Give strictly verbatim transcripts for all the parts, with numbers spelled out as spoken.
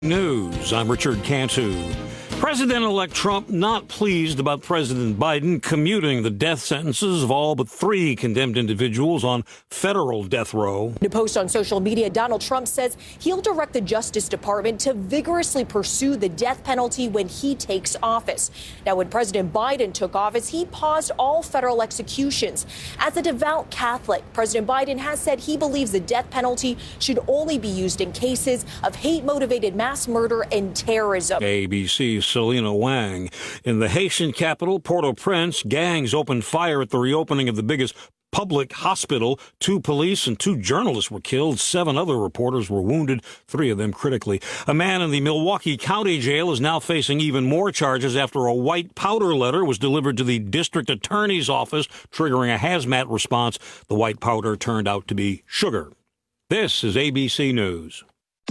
News. I'm Richard Cantu. President-elect Trump not pleased about President Biden commuting the death sentences of all but three condemned individuals on federal death row. In a post on social media, Donald Trump says he'll direct the Justice Department to vigorously pursue the death penalty when he takes office. Now, when President Biden took office, he paused all federal executions. As a devout Catholic, President Biden has said he believes the death penalty should only be used in cases of hate-motivated mass murder and terrorism. A B C's Selena Wang. In the Haitian capital, Port-au-Prince, gangs opened fire at the reopening of the biggest public hospital. Two police and two journalists were killed. Seven other reporters were wounded, three of them critically. A man in the Milwaukee County Jail is now facing even more charges after a white powder letter was delivered to the district attorney's office, triggering a hazmat response. The white powder turned out to be sugar. This is A B C News.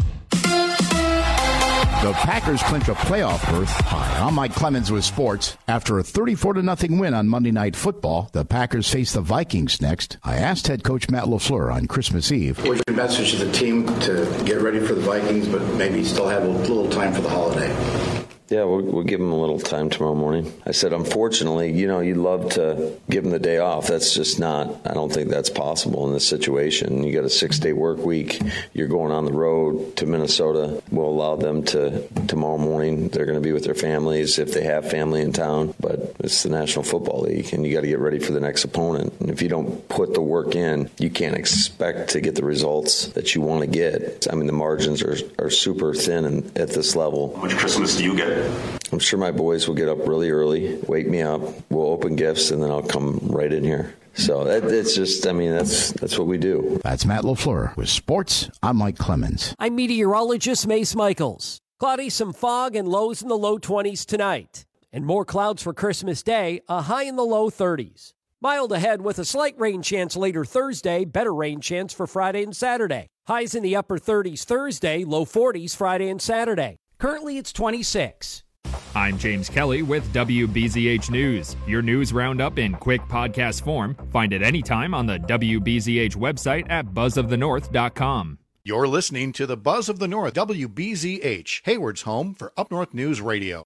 The Packers clinch a playoff berth. Hi, I'm Mike Clemens with sports. After a thirty-four to nothing win on Monday Night Football, the Packers face the Vikings next. I asked head coach Matt LaFleur on Christmas Eve. What's your message to the team to get ready for the Vikings, but maybe still have a little time for the holiday? Yeah, we'll, we'll give them a little time tomorrow morning. I said, unfortunately, you know, you'd love to give them the day off. That's just not, I don't think that's possible in this situation. You got a six-day work week. You're going on the road to Minnesota. We'll allow them to, tomorrow morning, they're going to be with their families if they have family in town. But it's the National Football League, and you got to get ready for the next opponent. And if you don't put the work in, you can't expect to get the results that you want to get. I mean, the margins are, are super thin and at this level. How much Christmas do you get? I'm sure my boys will get up really early, wake me up, we'll open gifts, and then I'll come right in here. So that, it's just, I mean, that's that's what we do. That's Matt LaFleur. With sports, I'm Mike Clemens. I'm meteorologist Mace Michaels. Cloudy, some fog, and lows in the low twenties tonight. And more clouds for Christmas Day, a high in the low thirties. Mild ahead with a slight rain chance later Thursday, better rain chance for Friday and Saturday. Highs in the upper thirties Thursday, low forties Friday and Saturday. Currently, it's twenty-six. I'm James Kelly with W B Z H News. Your news roundup in quick podcast form. Find it anytime on the W B Z H website at buzz of the north dot com. You're listening to the Buzz of the North, W B Z H, Hayward's home for Up North News Radio.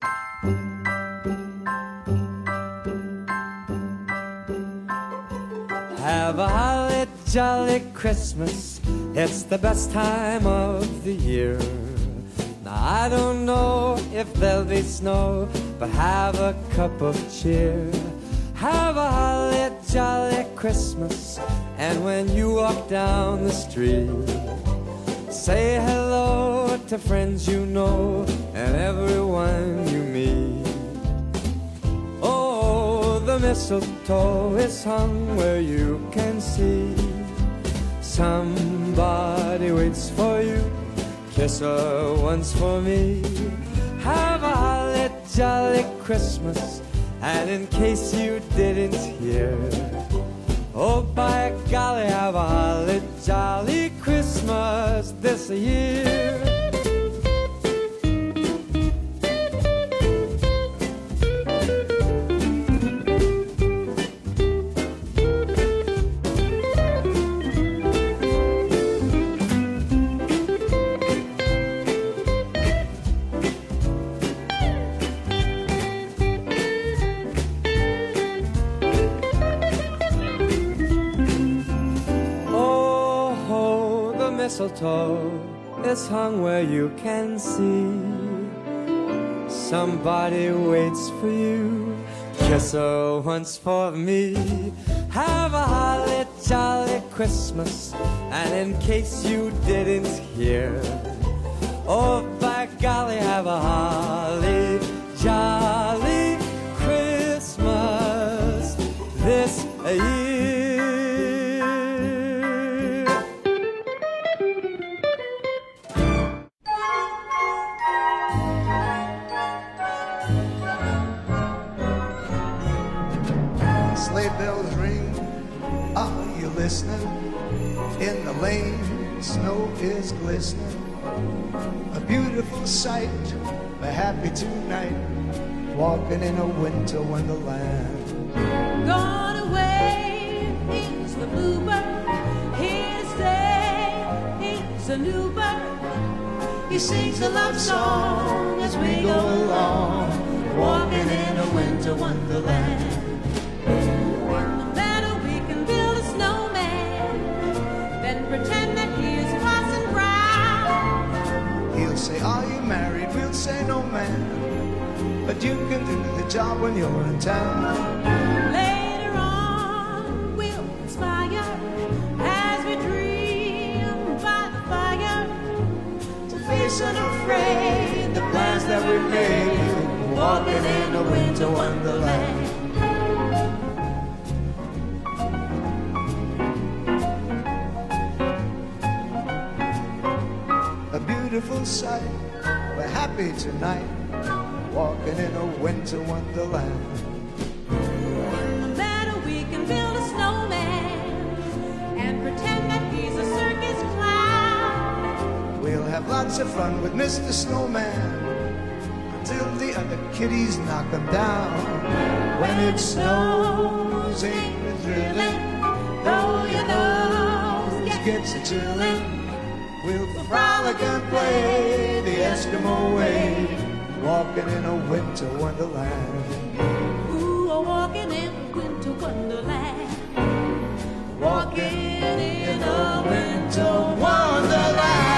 Have a holly jolly Christmas. It's the best time of the year. Now I don't know if there'll be snow, but have a cup of cheer. Have a holly jolly Christmas, and when you walk down the street, say hello to friends you know and everyone you meet. Oh, the mistletoe is hung where you can see. Somebody waits for you. Kiss her once for me. Have a holly jolly Christmas. And in case you didn't hear, oh by golly, have a holly jolly Christmas this year. Mistletoe is hung where you can see. Somebody waits for you. Kiss her once for me. Have a holly jolly Christmas. And in case you didn't hear, oh by golly, have a holly jolly Christmas this year. Listening in the lane, snow is glistening. A beautiful sight, we're happy tonight, walking in a winter wonderland. Gone away is the bluebird, here to stay is a new bird. He sings a love song as we go along, walking in a winter wonderland. In the meadow we can build a snowman, then pretend that he is Parson Brown. He'll say, are you married? We'll say, no, man, but you can do the job when you're in town. Later on we'll conspire as we dream by the fire, to face unafraid the plans that we made, walking in a winter wonderland. A beautiful sight, we're happy tonight, walking in a winter wonderland. In the meadow we can build a snowman and pretend that he's a circus clown. We'll have lots of fun with Mister Snowman until the other kiddies knock him down. When it snows, ain't it thrilling? Though your nose Gets a chillin', we'll frolic and play the Eskimo way, walking in a winter wonderland. Ooh, a walking in a winter wonderland. Walking in a winter wonderland.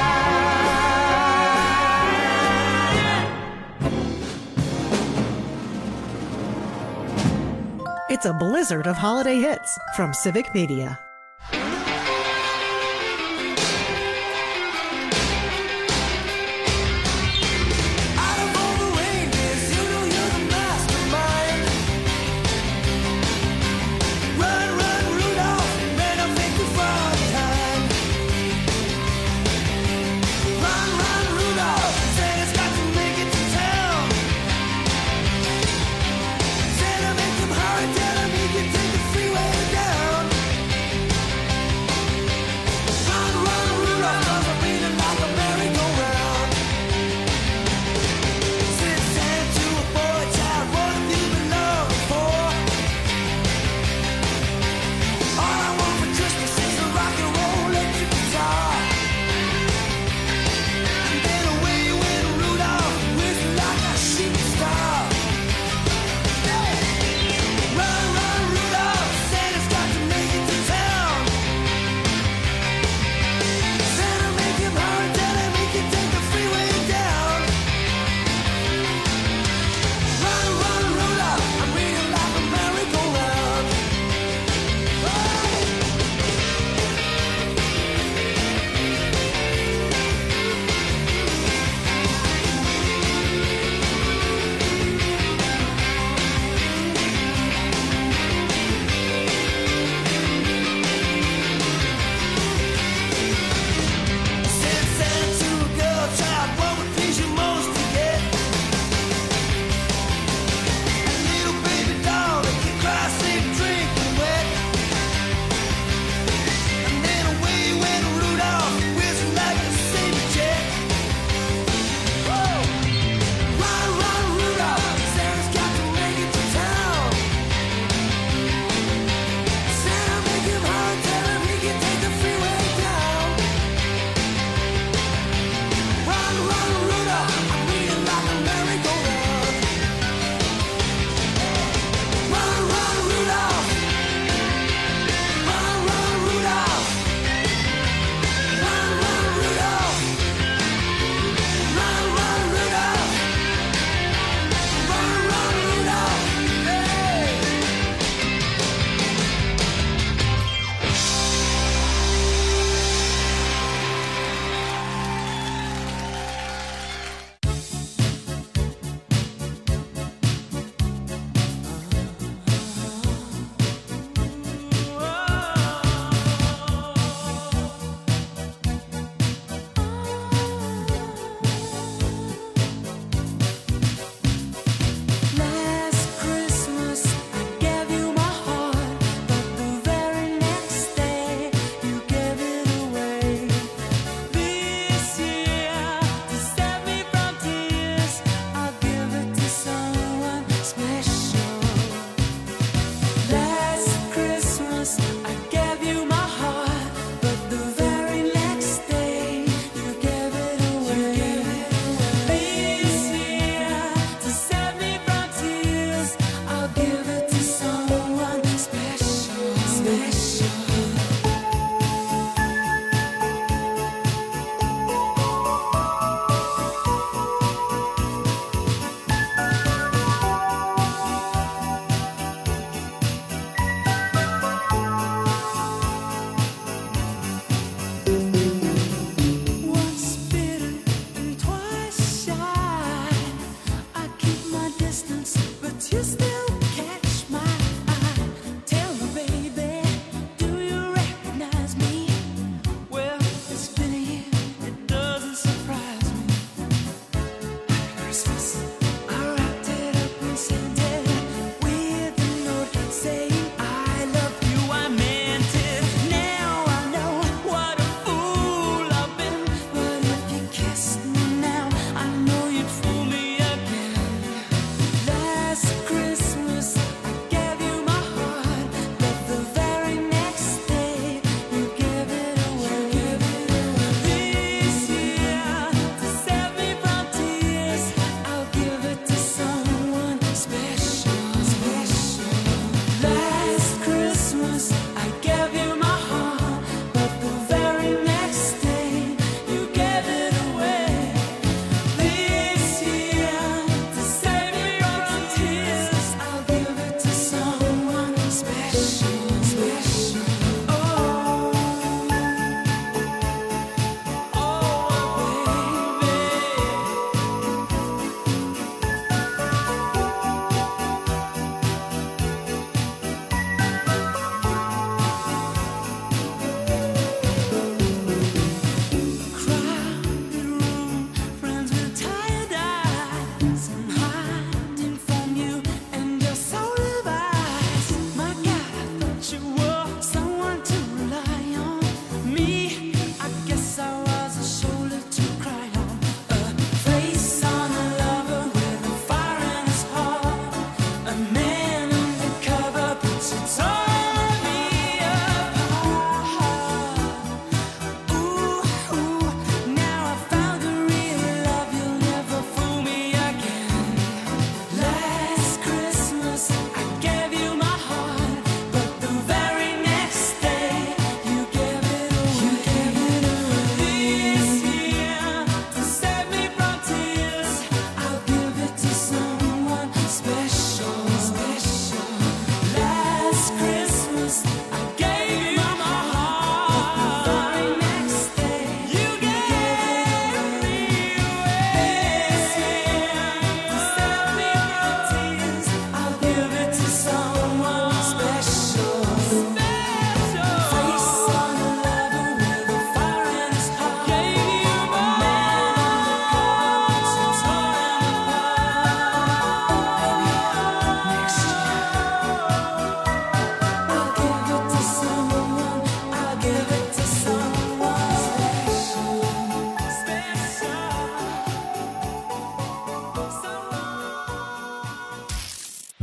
It's a blizzard of holiday hits from Civic Media.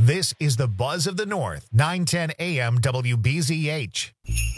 This is the Buzz of the North, nine ten A M W B Z H.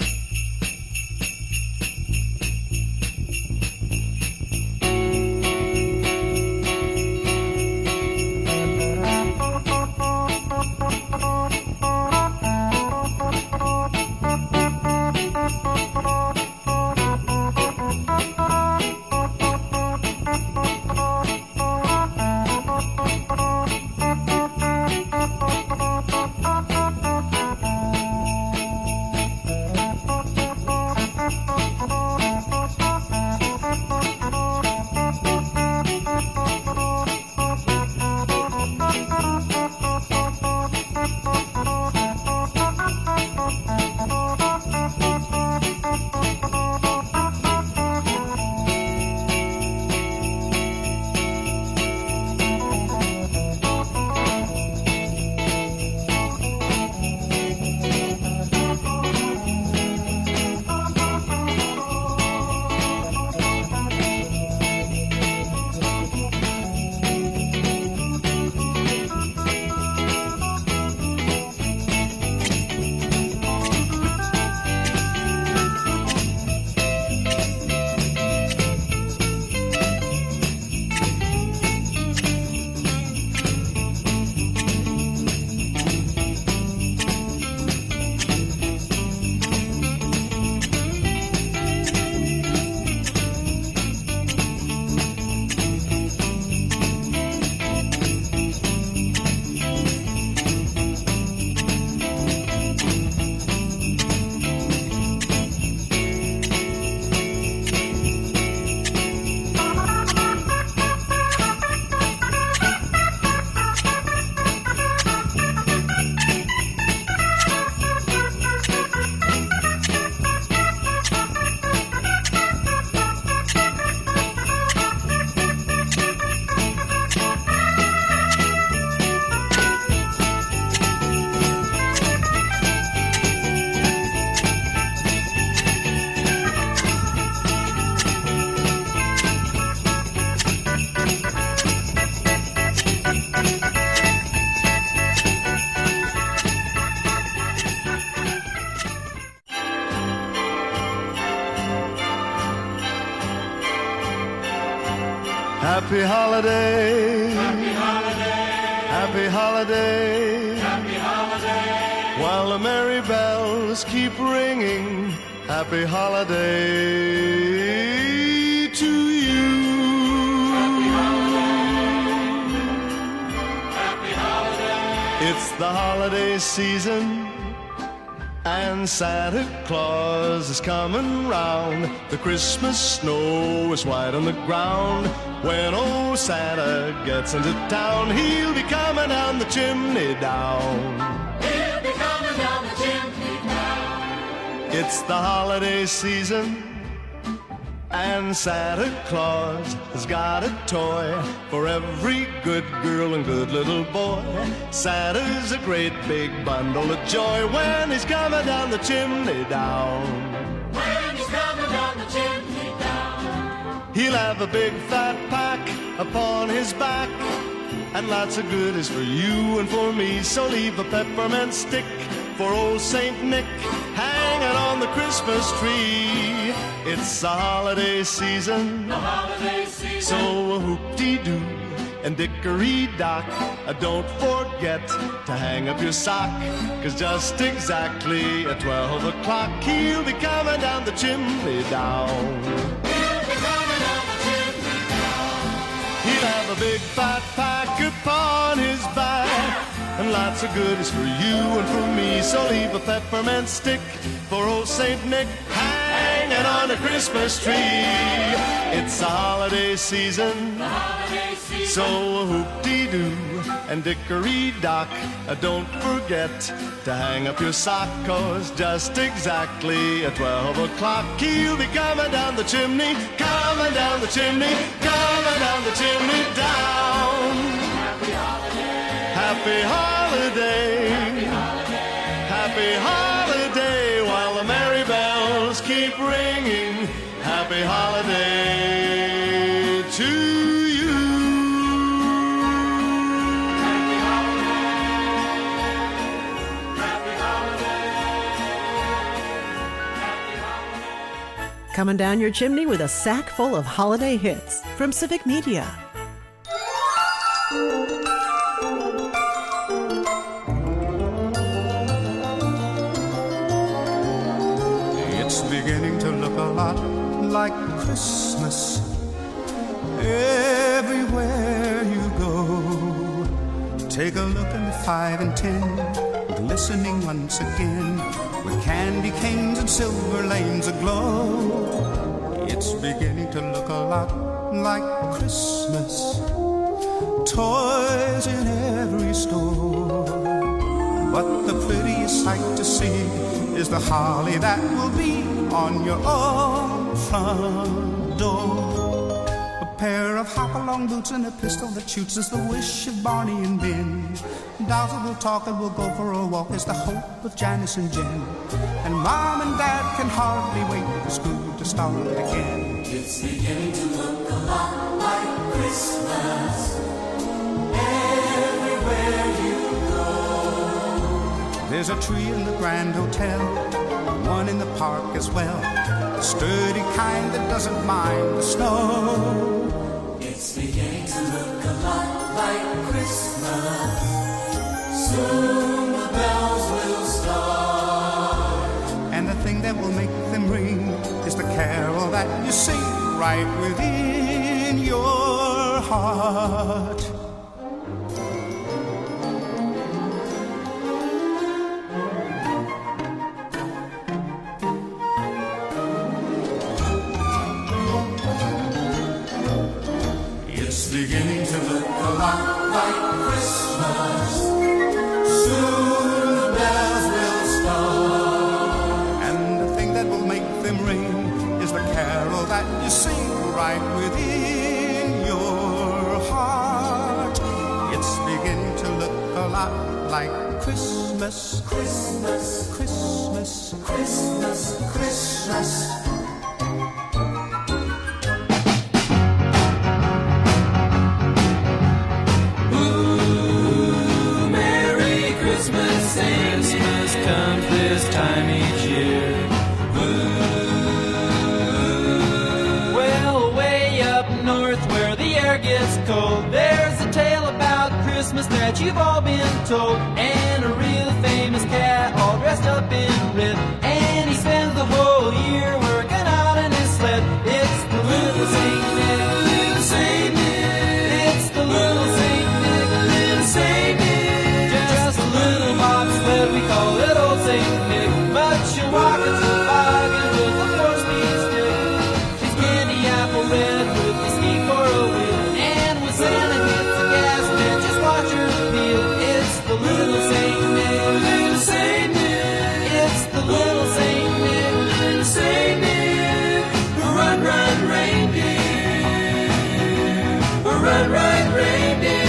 Happy holiday. Happy holiday. Happy holiday. Happy holiday. While the merry bells keep ringing. Happy holiday to you. Happy holiday. Happy holiday. It's the holiday season. And Santa Claus is coming round. The Christmas snow is white on the ground. When old Santa gets into town, he'll be coming down the chimney down. He'll be coming down the chimney down. It's the holiday season, and Santa Claus has got a toy for every good girl and good little boy. Santa's a great big bundle of joy when he's coming down the chimney down. When he's coming down the chimney down. He'll have a big fat pack upon his back, and lots of goodies for you and for me. So leave a peppermint stick for old Saint Nick hanging on the Christmas tree. It's the holiday season, the holiday season. So whoop-dee-doo and dickory-dock, uh, don't forget to hang up your sock, 'cause just exactly at twelve o'clock he'll be coming down the chimney down. He'll be coming down the chimney down. He'll have a big fat pack upon his back, and lots of goodies for you and for me. So leave a peppermint stick for old Saint Nick hanging on the Christmas tree. It's the holiday season, the holiday season. So whoop-dee-doo and dickory-dock, uh, don't forget to hang up your sock, 'cause just exactly at twelve o'clock he'll be coming down the chimney, coming down the chimney, coming down the chimney down. Happy holiday. Happy holiday. Happy holiday. Happy holiday while the merry bells keep ringing. Happy holiday to you. Happy holiday. coming down your chimney with a sack full of holiday hits from Civic Media. It's beginning to look a lot like Christmas everywhere you go. Take a look in the five and ten, glistening once again, with candy canes and silver lanes aglow. It's beginning to look a lot like Christmas, toys in every store. But the prettiest sight to see is the holly that will be on your own front door. A pair of hop-along boots and a pistol that shoots is the wish of Barney and Ben. Dolls that will talk and will go for a walk is the hope of Janice and Jen. And Mom and Dad can hardly wait for school to start again. It's beginning to look a lot like Christmas everywhere you go. There's a tree in the Grand Hotel, one in the park as well, a sturdy kind that doesn't mind the snow. It's beginning to look a lot like Christmas. Soon the bells will start. And the thing that will make them ring is the carol that you sing right within your heart. It's beginning to look a lot like Christmas. Soon the bells will start. And the thing that will make them ring is the carol that you sing right within your heart. It's beginning to look a lot like Christmas, Christmas, Christmas, Christmas, Christmas. Christmas comes this time each year. Ooh. Well, way up north where the air gets cold, there's a tale about Christmas that you've all been told. And a real famous cat all dressed up in red, and he spends the whole year working out in his sled. It's the little Saint Nick, little Saint Nick. It's the little Saint Nick, little Saint Nick. Just a little bobsled, we call it old Saint Nick. But you walk a toboggan with a four-speed stick. She's candy apple red with the ski for a wheel. And when Santa hits the gas, man, just watch her peel. It's the little Saint Nick, little Saint Nick. It's the little Saint Nick, little Saint Nick. Run, run, reindeer. Run, run, reindeer.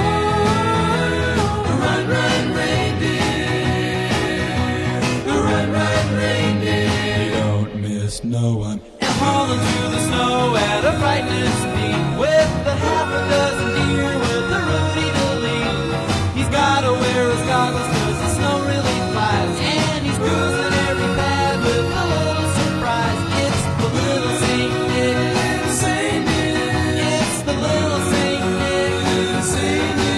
Run, run, reindeer. Run, run, reindeer. You don't miss no one. And hauling through the snow at a frightening speed, with a half a dozen deer with a Rudy to lead. He's gotta wear his goggles cause the snow really flies, and he's cruising every pad with a little surprise. It's the little Saint Nick, little Saint Nick. It's the little Saint Nick, little Saint Nick.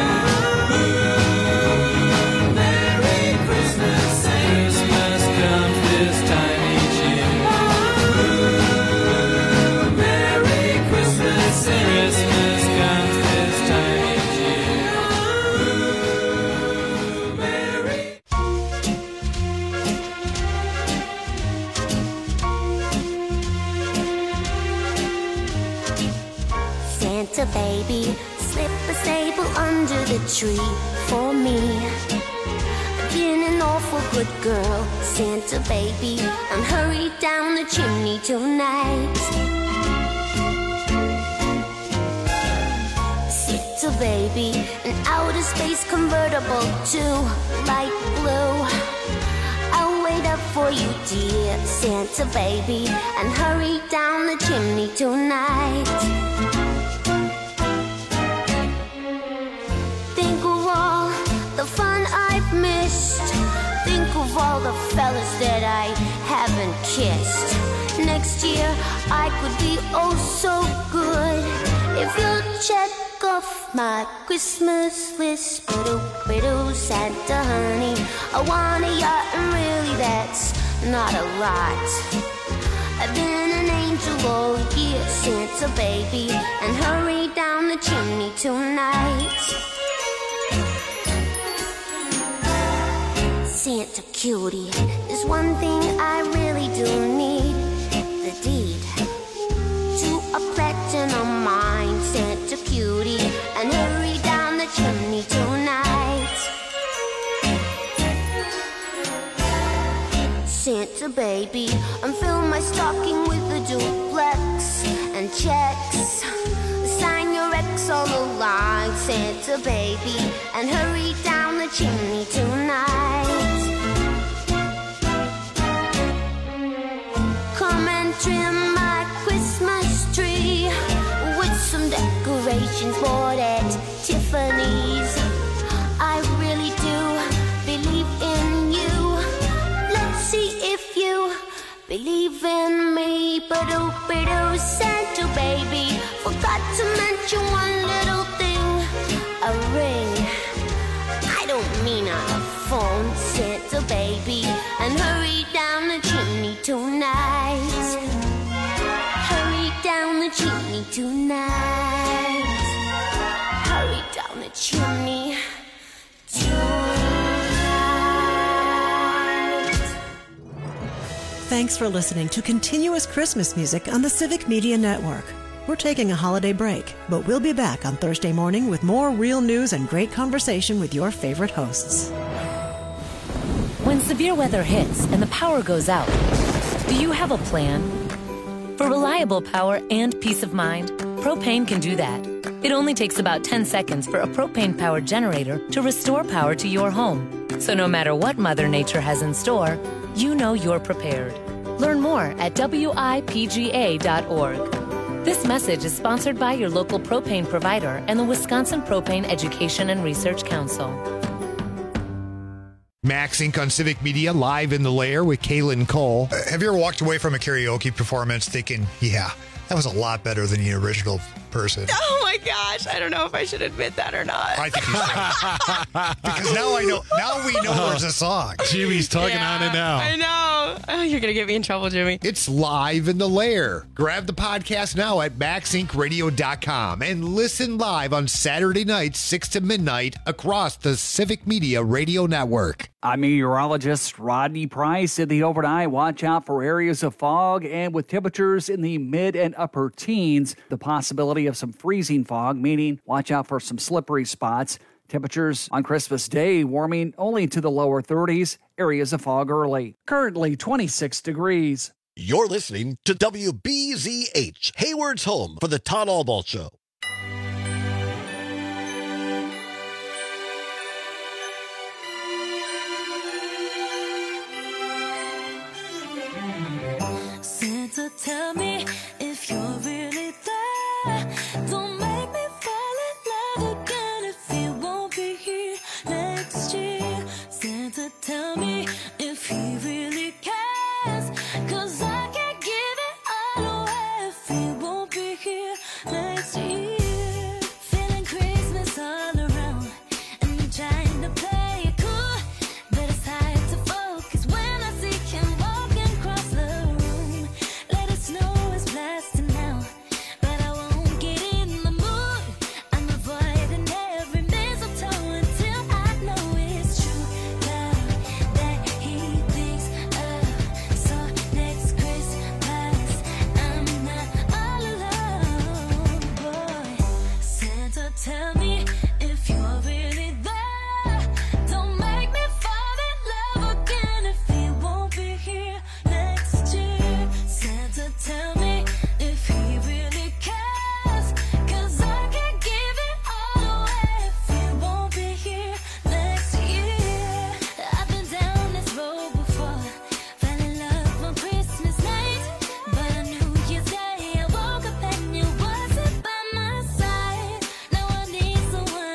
Santa baby, slip a sable under the tree for me. Been an awful good girl, Santa baby, and hurry down the chimney tonight. Santa baby, an outer space convertible to light blue. I'll wait up for you, dear Santa baby, and hurry down the chimney tonight. Think of all the fun I've missed. think of all the fellas that I haven't kissed. Next year I could be oh so good if you'll check off my Christmas list. Biddle, biddle, Santa honey, I want a yacht, and really that's not a lot. I've been an angel all year, Santa baby, and hurry down the chimney tonight. Santa cutie, there's one thing I really do need, the deed to a platinum mine. Santa cutie, and hurry down the chimney tonight. Santa baby, and fill my stocking with a duplex and checks. Sign your ex on the line, Santa baby, and hurry down the chimney tonight. Come and trim my Christmas tree with some decorations bought at Tiffany's. I really do believe in you. Let's see if you believe in me. Ba-do, ba-do, Santa baby, forgot to mention one little thing, a ring. I don't mean on a phone, Santa baby, and hurry down the chimney tonight. Hurry down the chimney tonight. Hurry down the chimney tonight. Thanks for listening to Continuous Christmas Music on the Civic Media Network. We're taking a holiday break, but we'll be back on Thursday morning with more real news and great conversation with your favorite hosts. When severe weather hits and the power goes out, do you have a plan? For reliable power and peace of mind, Propane can do that. It only takes about ten seconds for a propane-powered generator to restore power to your home. So no matter what Mother Nature has in store, you know you're prepared. Learn more at W I P G A dot org. This message is sponsored by your local propane provider and the Wisconsin Propane Education and Research Council. Max Incorporated on Civic Media, live in the lair with Kaylin Cole. Uh, have you ever walked away from a karaoke performance thinking, yeah, that was a lot better than the original person? Oh my gosh, I don't know if I should admit that or not. I think you should. Because now I know. Now we know there's a song. Jimmy's tugging Yeah, on it now. I know. Oh, you're going to get me in trouble, Jimmy. It's live in the lair. Grab the podcast now at max inc radio dot com and listen live on Saturday nights, six to midnight, across the Civic Media Radio Network. I'm meteorologist Rodney Price. In the overnight, watch out for areas of fog, and with temperatures in the mid and upper teens, the possibility of some freezing fog, meaning watch out for some slippery spots. Temperatures on Christmas Day warming only to the lower thirties, areas of fog early. Currently twenty-six degrees. You're listening to W B Z H, Hayward's home for the Todd Albaugh Show. Santa, tell me if you're really there. Don't make me fall in love again if you won't be here next year. Santa, tell me if he really cares, 'cause I can't give it all away if he won't be here next year. Feeling Christmas all around, and I'm trying to play it cool, but it's hard to focus when I see him walking across the room. Let it snow is blasting now, but I won't get in the mood. I'm avoiding every mistletoe until I know it's true love that he thinks of. So next Christmas, I'm not all alone, boy. Santa, tell me if you're really there. Don't make me fall in love again if he won't be here next year. Santa, tell me if he really cares, 'cause I can't give it all away if he won't be here next year. I've been down this road before, fell in love on Christmas night, but on New Year's Day I woke up and you wasn't by my side. Now I need someone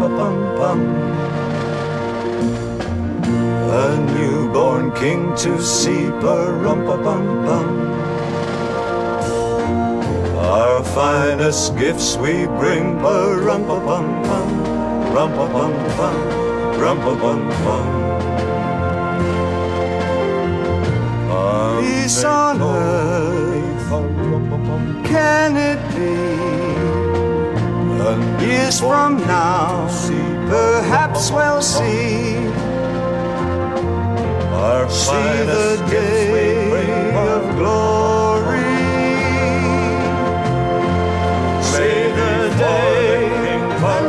rum-pa-pum-pum. A newborn king to see, pa-rum-pa-pum-pum. Our finest gifts we bring, pa-rum-pa-pum-pum, rum-pa-pum-pum, rum-pa-pum-pum. Peace on earth, can it be? Years from now, perhaps we'll see. Our see the day of glory. See the day of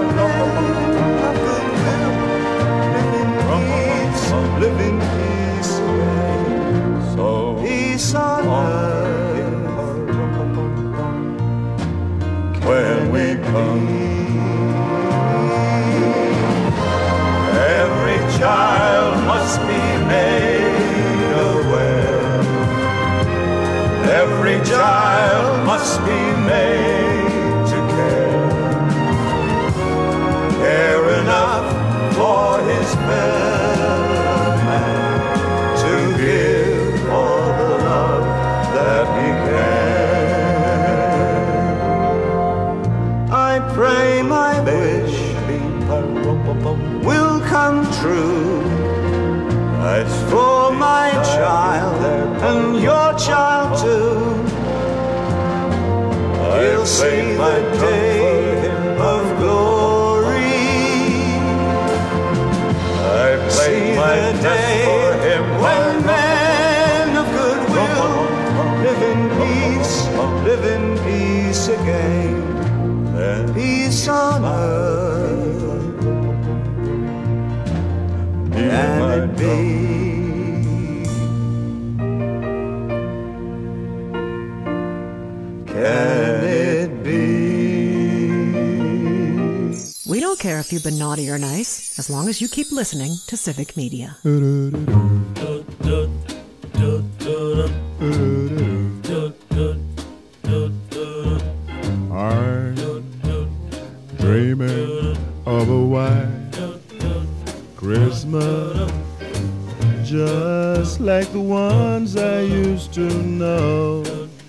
goodwill, live in peace, so peace on earth when we come. Every child must be made aware. Every child must be made to care. Care enough for his fellow man to give all the love that he can. I pray my wish will come true. As for my child and your child too, he'll see the day of glory. I see the day when men of goodwill live in peace, live in peace again, and peace on earth. Can it be? Can it be? We don't care if you've been naughty or nice, as long as you keep listening to Civic Media. I'm dreaming of a white Christmas, just like the ones I used to know,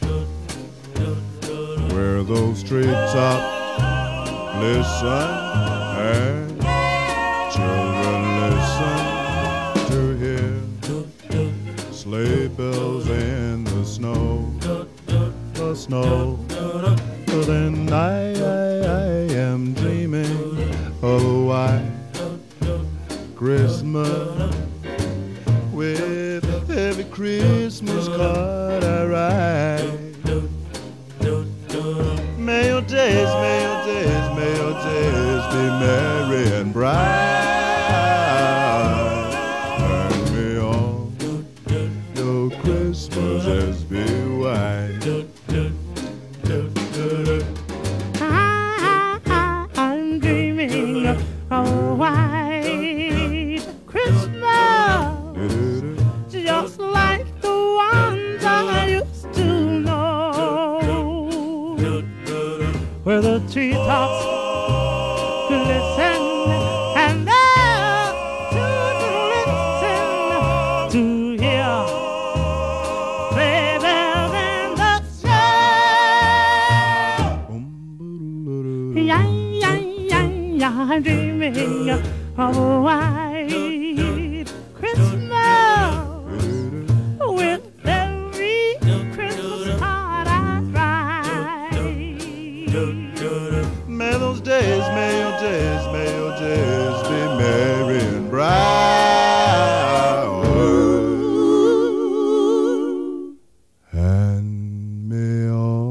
where those treetops listen and children listen to hear sleigh bells in the snow, the snow. But then I, I, I am dreaming of a white Christmas, with every Christmas card I write. May your days, may your days, may your days be merry and bright, and may all your Christmases be white. I'm dreaming of a white Christmas, just like the ones I used to know, where the treetops glisten and the children listen to hear sleigh bells in the snow. Yeah, yeah, yeah, yeah, I'm dreaming of a white Christmas, with every Christmas card I write. May those days, may your days, may your days be merry and bright, and may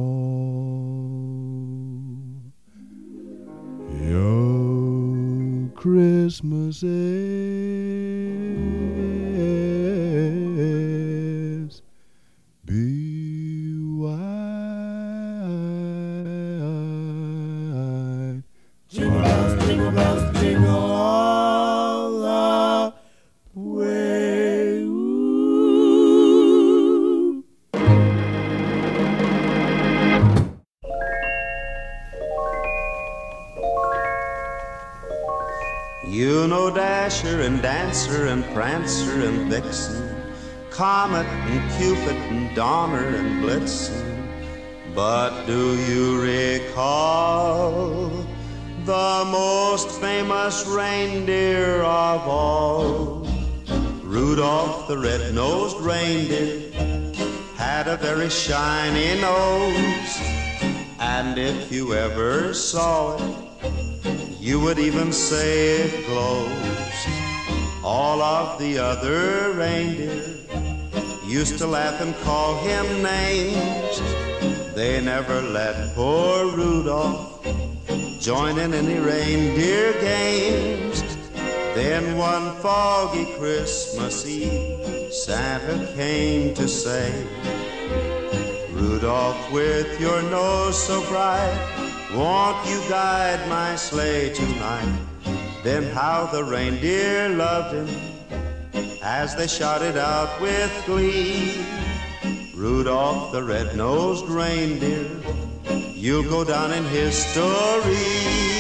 all your Christmases be white. Jingle bells, jingle bells, jingle all the way. Ooh. and Dancer and Prancer and Vixen, Comet and Cupid and Donner and Blitzen. But do you recall the most famous reindeer of all? Rudolph the red-nosed reindeer had a very shiny nose, and if you ever saw it, you would even say it glows. All of the other reindeer used to laugh and call him names. They never let poor Rudolph join in any reindeer games. Then one foggy Christmas Eve, Santa came to say, Rudolph, with your nose so bright, won't you guide my sleigh tonight? Then how the reindeer loved him as they shouted out with glee, Rudolph the red-nosed reindeer, you'll go down in history.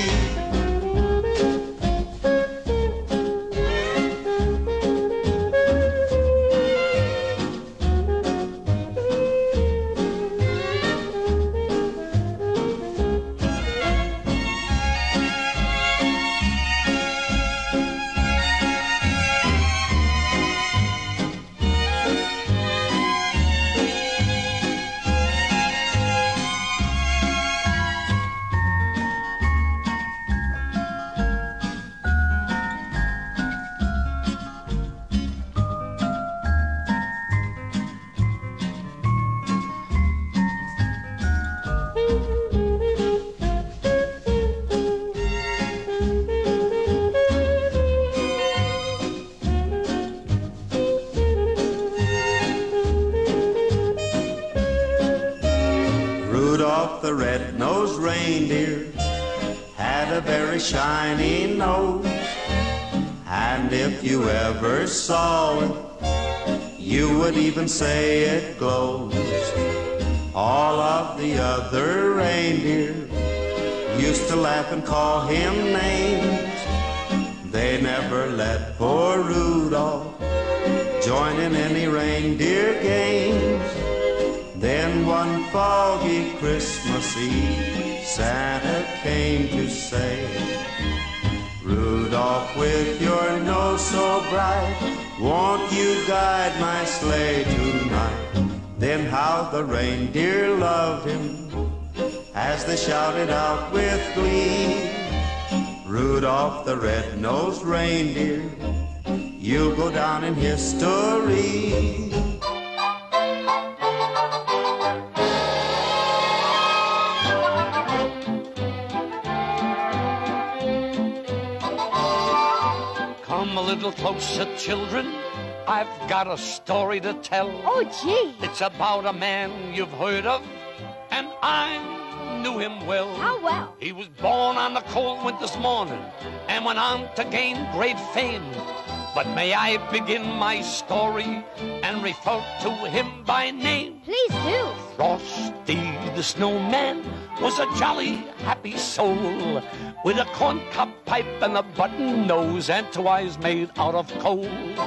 Rudolph the red-nosed reindeer had a very shiny nose, and if you ever saw it, you would even say it glows. All of the other reindeer used to laugh and call him names. They never let poor Rudolph join in any reindeer games. Then one foggy Christmas Eve, Santa came to say, Rudolph, with your nose so bright, won't you guide my sleigh tonight? Then how the reindeer loved him as they shouted out with glee, Rudolph the red-nosed reindeer, you'll go down in history. Come a little closer, children. I've got a story to tell. Oh, gee. It's about a man you've heard of, and I knew him well. How well? He was born on a cold winter's morning and went on to gain great fame. But may I begin my story and refer to him by name? Please do. Frosty the Snowman was a jolly, happy soul with a corncob pipe and a button nose and two eyes made out of coal.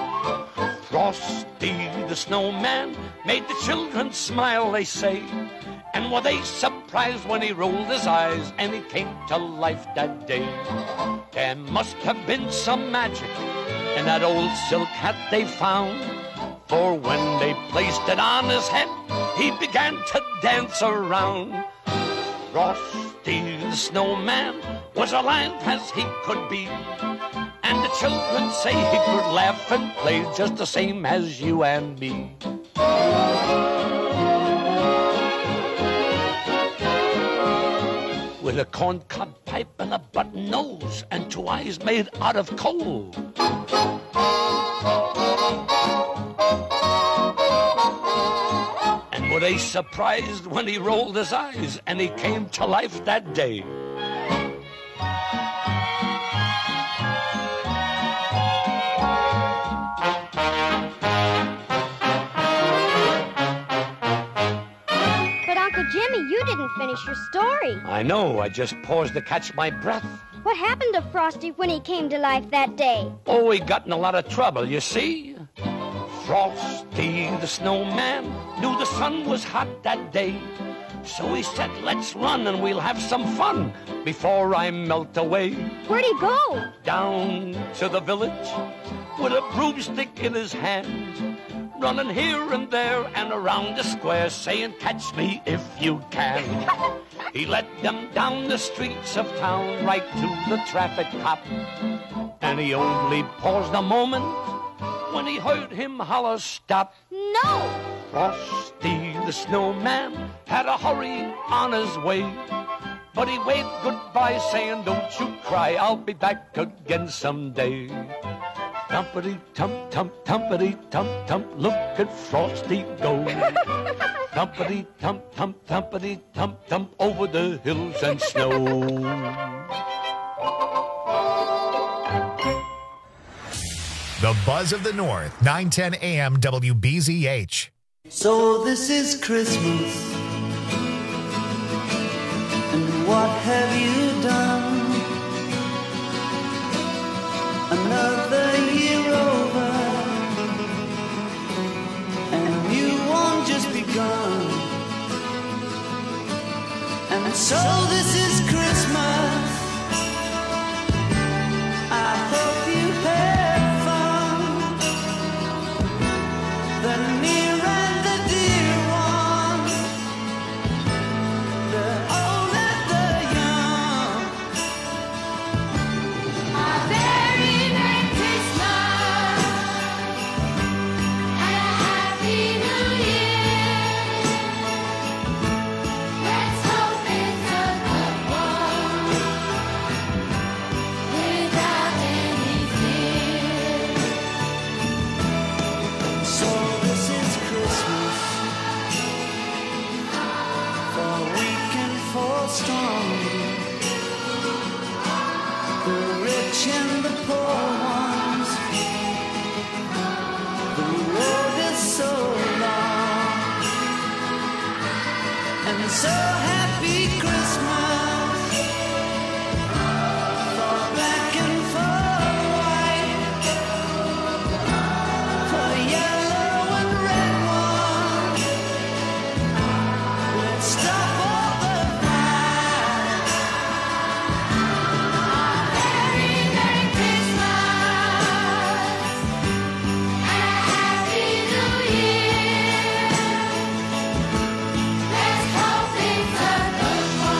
Frosty the Snowman made the children smile, they say, and were they surprised when he rolled his eyes and he came to life that day. There must have been some magic in that old silk hat they found, for when they placed it on his head, he began to dance around. Frosty the Snowman was alive as he could be, and the children say he could laugh and play just the same as you and me. With a corncob pipe and a button nose and two eyes made out of coal. And were they surprised when he rolled his eyes and he came to life that day? But Uncle Jimmy, you didn't finish your story. I know, I just paused to catch my breath. What happened to Frosty when he came to life that day? Oh, he got in a lot of trouble, you see. Frosty the snowman knew the sun was hot that day. So he said, let's run and we'll have some fun before I melt away. Where'd he go? Down to the village with a broomstick in his hand, running here and there and around the square, saying, catch me if you can. He led them down the streets of town right to the traffic cop, and he only paused a moment when he heard him holler, stop. No! Frosty the snowman had a hurry on his way, but he waved goodbye saying, don't you cry, I'll be back again someday. Tumpity tump tump tumpity tump tump, look at Frosty go. Tumpity tump tump tumpity tump tump over the hills and snow. The Buzz of the North, nine ten A M W B Z H. So this is Christmas, and what have you done? Another year over, and you won't just begun. And so this is Christmas, I hope you had fun. The near and the dear ones, the old and the young. A very Merry Christmas and a Happy New Year. Let's hope it's a good one without any fear. So this is Christmas, for weak and for strong, the rich and the poor ones. The road is so long, and so happy Christmas for black and for white, for yellow and red ones. Let's stop all the fight. Very Merry Christmas and a Happy New Year. Let's hope it's a good one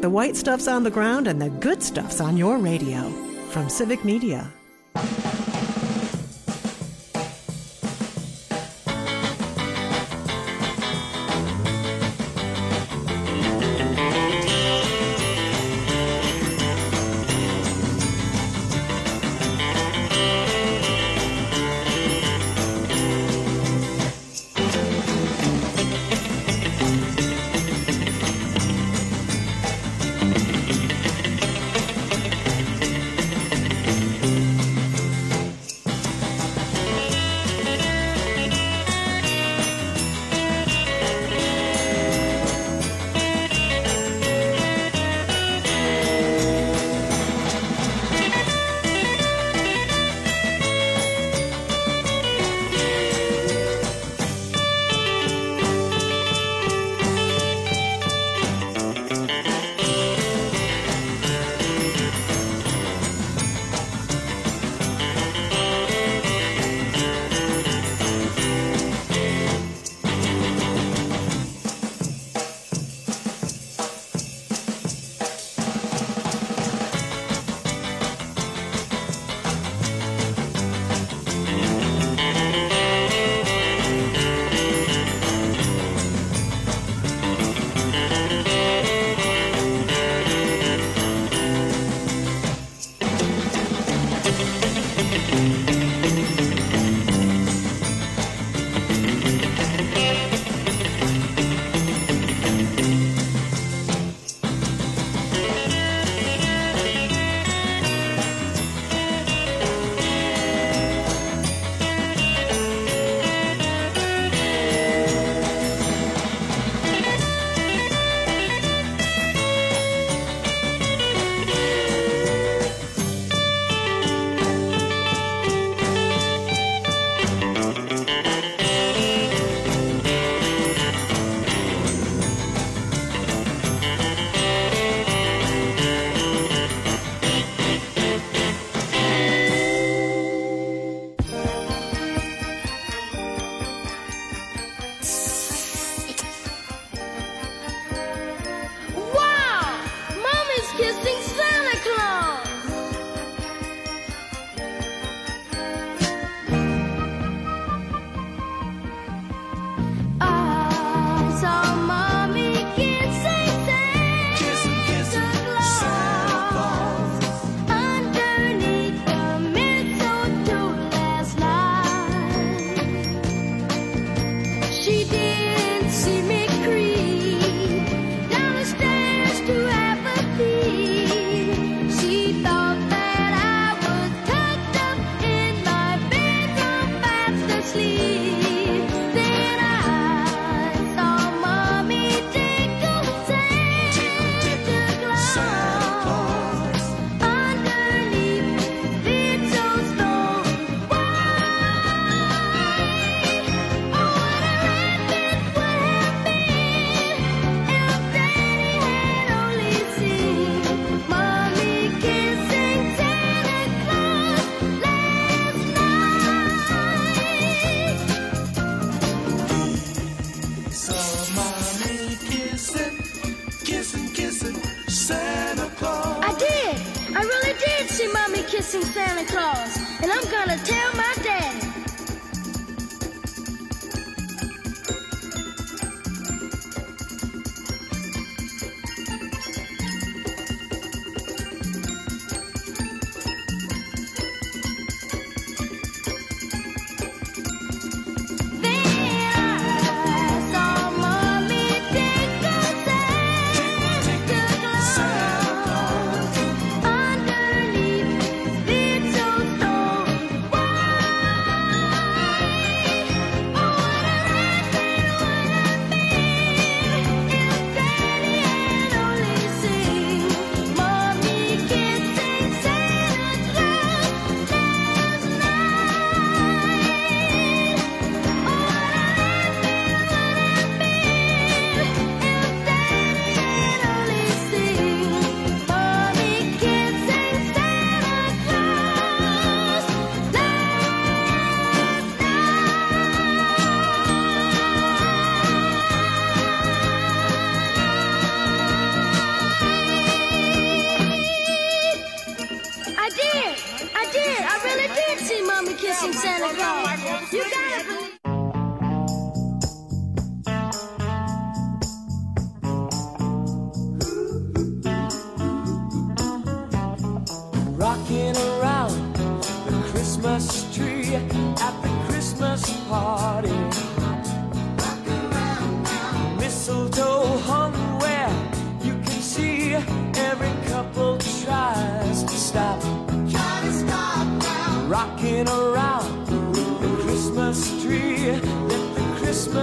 The white stuff's on the ground and the good stuff's on your radio. From Civic Media. Kissing Santa Claus, and I'm gonna tell my daddy. Underneath, it's so strong.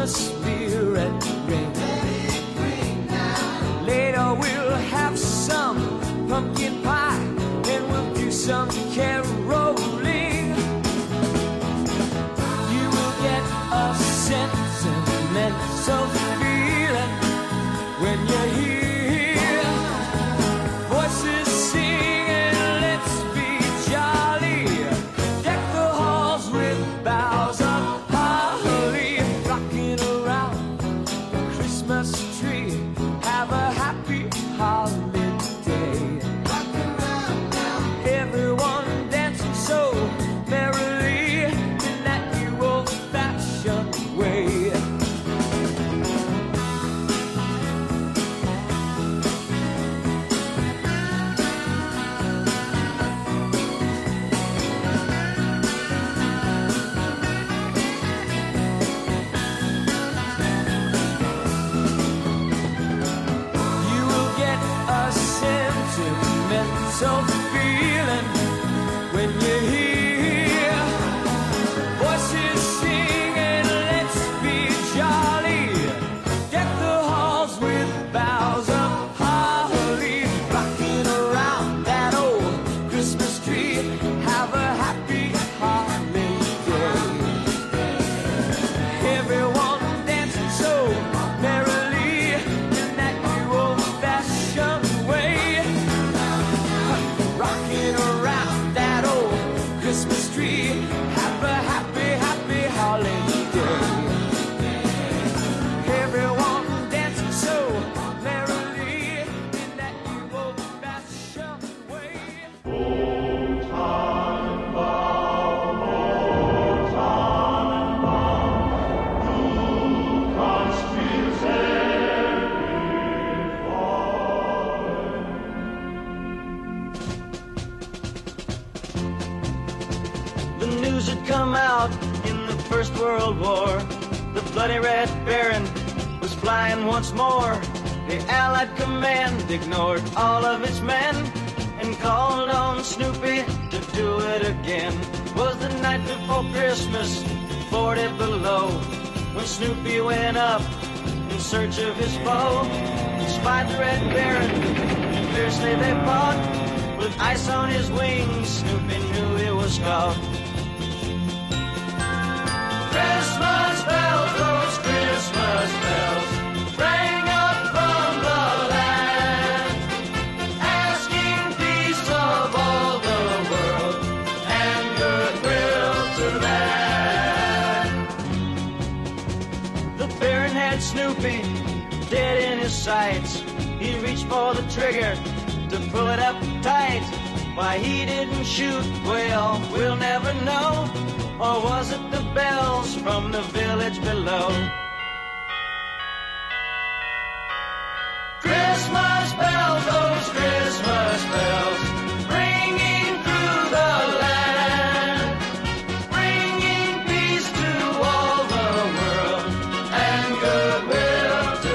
Christmas beer and drink. Later we'll have some pumpkin pie and we'll do some caroling. You will get a sentimental feeling when you hear voices singing, let's be jolly. Deck the halls with boughs of holly, rocking around the Christmas tree. Have a happy holiday. Everyone dancing so merrily in that new old-fashioned way. You will get a sentimental feeling when you hear voices singing, let's be jolly. Deck the halls with boughs of holly, rocking around that old Christmas tree. Have a happy holiday. Everyone dancing so merrily in that new old-fashioned way. Rocking around that old Christmas tree. Have a happy, happy holiday. Everyone dancing so merrily in that new old-fashioned way. Old Tannenbaum, old Tannenbaum, du kannst viel The news had come out in the First World War. The bloody Red Baron was flying once more. The Allied command ignored all of its men and called on Snoopy to do it again. Was the night before Christmas, forty below, when Snoopy went up in search of his foe. Spied the Red Baron, fiercely they fought. With ice on his wings, Snoopy knew he was caught. Christmas bells, those Christmas bells, rang up from the land, asking peace of all the world and goodwill to man. The Baron had Snoopy dead in his sights. He reached for the trigger to pull it up tight. Why he didn't shoot, well, we'll never know. Or was it the bells from the village below? Christmas bells, those Christmas bells, ringing through the land, bringing peace to all the world and goodwill to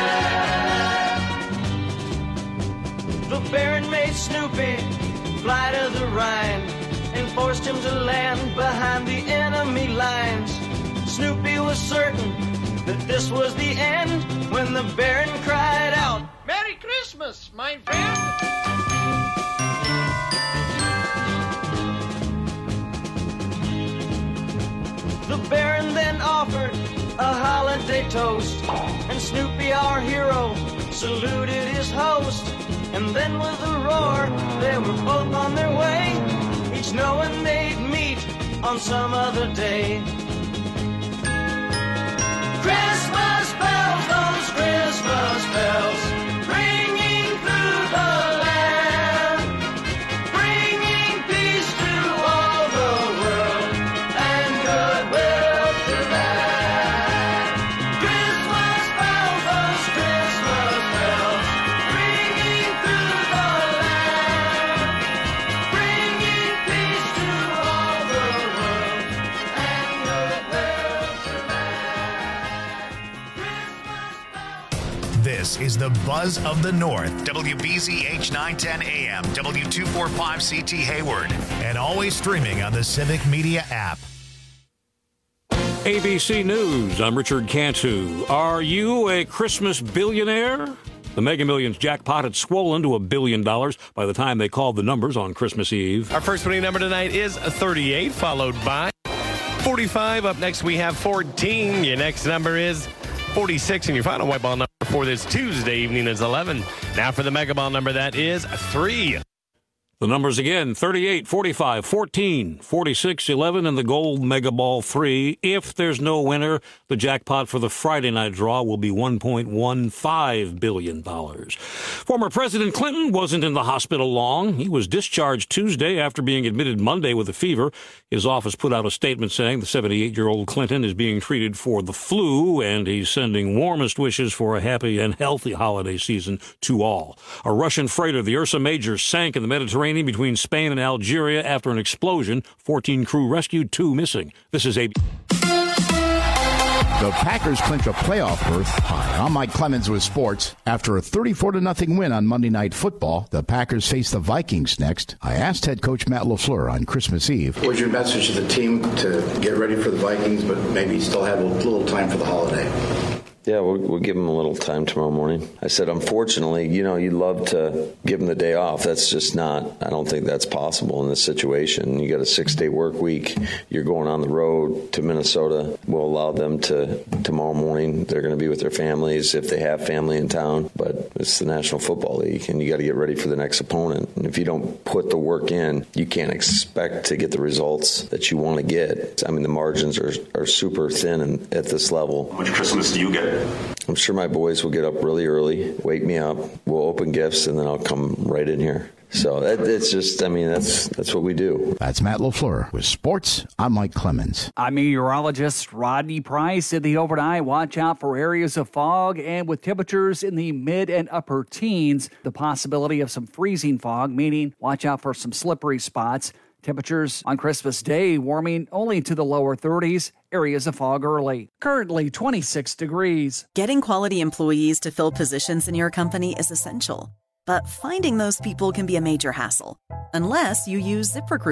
man. The Baron made Snoopy fly to the Rhine and forced him to land behind the enemy lines. Snoopy was certain that this was the end when the Baron cried out, "Merry Christmas, my friend!" The Baron then offered a holiday toast, and Snoopy, our hero, saluted his host. And then with a roar, they were both on their way, each knowing they'd meet on some other day. Christmas bells, those Christmas bells, ringing through the land, bringing peace to all the world and goodwill to man. Christmas bells, those Christmas bells, ringing through the land, bringing peace to all the world and goodwill to man. This is the Buzz of the North, W B Z H nine ten A M, W two forty-five C T Hayward, and always streaming on the Civic Media app. A B C News, I'm Richard Cantu. Are you a Christmas billionaire? The Mega Millions jackpot had swollen to a billion dollars by the time they called the numbers on Christmas Eve. Our first winning number tonight is thirty-eight, followed by forty-five. Up next, we have fourteen. Your next number is forty-six, and your final white ball number for this Tuesday evening is eleven. Now for the Mega Ball number, that is three. The numbers again, thirty-eight, forty-five, fourteen, forty-six, eleven, and the gold Mega Ball three. If there's no winner, the jackpot for the Friday night draw will be one point one five billion dollars. Former President Clinton wasn't in the hospital long. He was discharged Tuesday after being admitted Monday with a fever. His office put out a statement saying the seventy-eight-year-old Clinton is being treated for the flu, and he's sending warmest wishes for a happy and healthy holiday season to all. A Russian freighter, the Ursa Major, sank in the Mediterranean between Spain and Algeria after an explosion. fourteen crew rescued, two missing. This is A B C. The Packers clinch a playoff berth. Hi, I'm Mike Clemens with sports. After a thirty-four to nothing win on Monday Night Football, the Packers face the Vikings next. I asked head coach Matt LaFleur on Christmas Eve. What was your message to the team to get ready for the Vikings, but maybe still have a little time for the holiday? Yeah, we'll, we'll give them a little time tomorrow morning. I said, unfortunately, you know, you'd love to give them the day off. That's just not, I don't think that's possible in this situation. You got a six-day work week. You're going on the road to Minnesota. We'll allow them to, tomorrow morning, they're going to be with their families if they have family in town. But it's the National Football League, and you got to get ready for the next opponent. And if you don't put the work in, you can't expect to get the results that you want to get. I mean, the margins are, are super thin and at this level. How much Christmas do you get? I'm sure my boys will get up really early, wake me up, we'll open gifts, and then I'll come right in here. So that, it's just, I mean, that's that's what we do. That's Matt LaFleur with sports. I'm Mike Clemens. I'm meteorologist Rodney Price. In the overnight, watch out for areas of fog, and with temperatures in the mid and upper teens, the possibility of some freezing fog, meaning watch out for some slippery spots. Temperatures on Christmas Day warming only to the lower thirties, areas of fog early. Currently twenty-six degrees. Getting quality employees to fill positions in your company is essential, but finding those people can be a major hassle, unless you use ZipRecruiter.